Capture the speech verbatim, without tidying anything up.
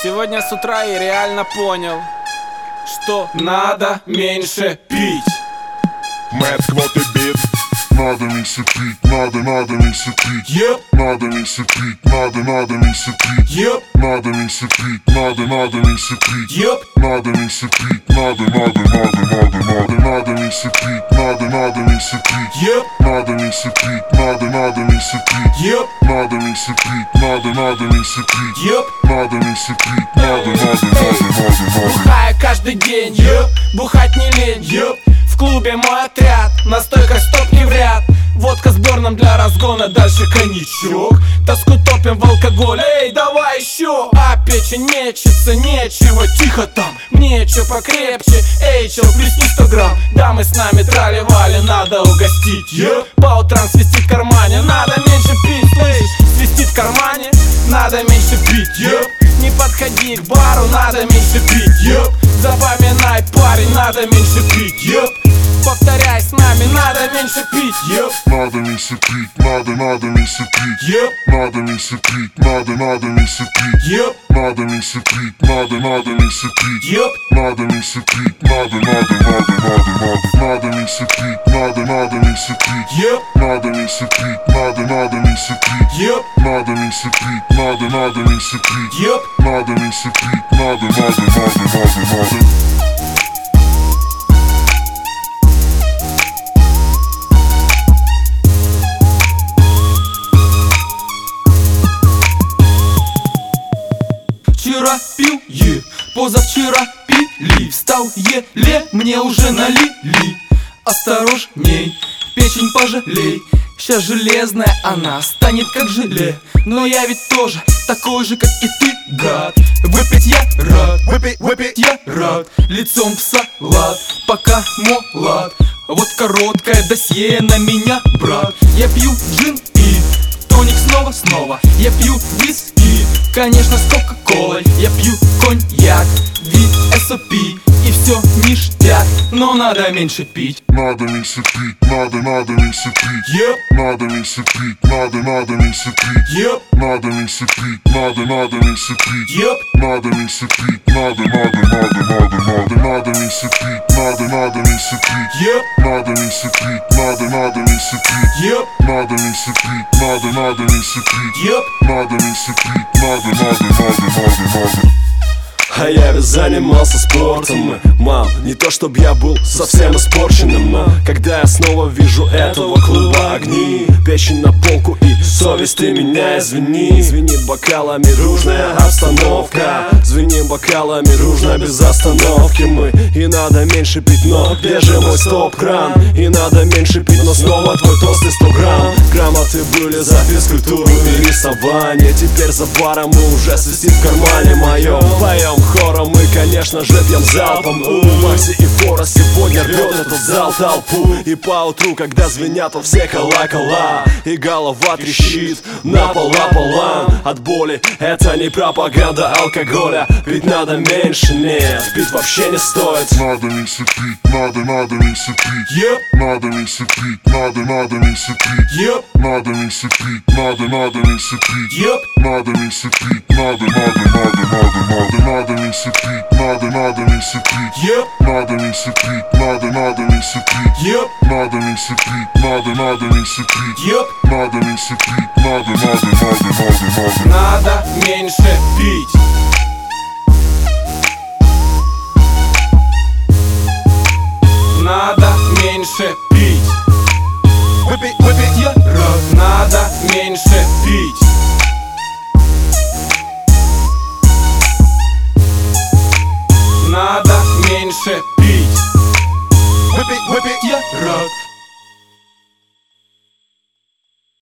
Сегодня с утра я реально понял, что надо меньше пить. Мэтт Квоты бит. Надо меньше пить, надо, надо меньше пить. Yep. Надо меньше пить, надо, надо меньше пить. Yep. Надо меньше пить, надо, надо меньше пить. Yep. Надо меньше пить, надо, надо, надо, надо, надо, надо меньше пить, надо, надо меньше пить. Yep. Надо меньше пить, надо, надо меньше пить. Yep. Надо меньше пить, надо, надо меньше пить. Yep. Надо меньше пить, надо, надо, надо, надо, надо. Бухаю каждый день, yep. Бухать не лень, yep. В клубе мой отряд, на стойках стоп не в ряд. Водка с берном для разгона, дальше коньячок. Тоску топим в алкоголе, эй, давай еще. А печень мечется, нечего, тихо там. Мне чё покрепче, эй, чел, плесни сто грамм. Дамы с нами трали-вали, надо угостить, yeah. По утрам свистит в кармане, надо меньше пить, слышишь? Свистит в кармане, надо меньше пить, yeah. Не подходи к бару, надо меньше пить, yeah. Запоминай, парень, надо меньше пить, yeah. Повторяй с нами, надо меньше пить, yep. Надо меньше пить, надо, надо меньше пить, yep. Надо меньше пить, надо, надо меньше пить, yep. Надо меньше пить, надо, надо меньше пить, yep. Надо меньше пить, надо, надо, надо, надо, надо. Надо меньше пить, надо, надо меньше пить, yep. Надо меньше пить, надо, надо меньше пить, yep. Надо меньше пить, надо, надо меньше пить, yep. Надо меньше пить, надо, надо, надо, надо, надо. Вчера пил, е, позавчера пили. Встал еле, мне уже налили. Осторожней, печень пожалей. Сейчас железная она станет как желе. Но я ведь тоже такой же, как и ты, гад. Выпить я рад, выпить, выпить я рад. Лицом в салат, пока молод. Вот короткое досье на меня, брат. Я пью джин и тоник снова-снова. Я пью виски, конечно, с кока-колой. Я пью коньяк, ви эс о пи. И все ништяк, но надо меньше пить. Надо меньше пить, надо, надо меньше пить, yep. Надо меньше пить, надо, надо меньше пить, yep. Надо меньше пить, надо, надо меньше пить, yep. Надо меньше пить, надо, надо, надо, надо, надо. Надо меньше пить, надо, надо меньше пить, yep. Надо меньше пить, надо, надо меньше пить, yep. Надо меньше пить, надо, надо меньше пить, yep. Надо меньше пить, надо, надо, надо, надо, надо. А я ведь занимался спортом, мам, не то чтоб я был совсем испорченным, но когда я снова вижу этого клуба огни, печень на полку и совесть, ты меня извини. Звенит бокалами дружная обстановка, звеним бокалами дружно без остановки мы. И надо меньше пить, но где же мой стоп-кран? И надо меньше пить, но снова твой тост и сто грамм. Грамоты были за физкультуру и рисование. Теперь за баром мы уже свистит в кармане моем. Поем хором мы, конечно же, пьем залпом. У Макси и Фора сегодня рвет этот зал толпу. И поутру, когда звенят во все колокола, и голова трещит напополам от боли. Это не пропаганда алкоголя, ведь надо меньше, нет, пить вообще не стоит. Надо меньше пить, надо, надо меньше пить, yep. Надо меньше пить, надо, надо меньше пить, yep. Надо меньше пить, надо, надо меньше пить, yep. Надо меньше пить, надо, надо, надо, надо, надо. Надо меньше пить, надо, надо меньше пить, yep. Надо меньше пить, надо, надо меньше пить, yep. Надо меньше пить, надо, надо меньше пить, yep. Надо меньше пить, надо, надо, надо, надо, надо. Надо меньше пить. Надо меньше пить. Выпить, выпить я рад. Надо меньше пить. Надо меньше пить. Выпить, выпить я рад.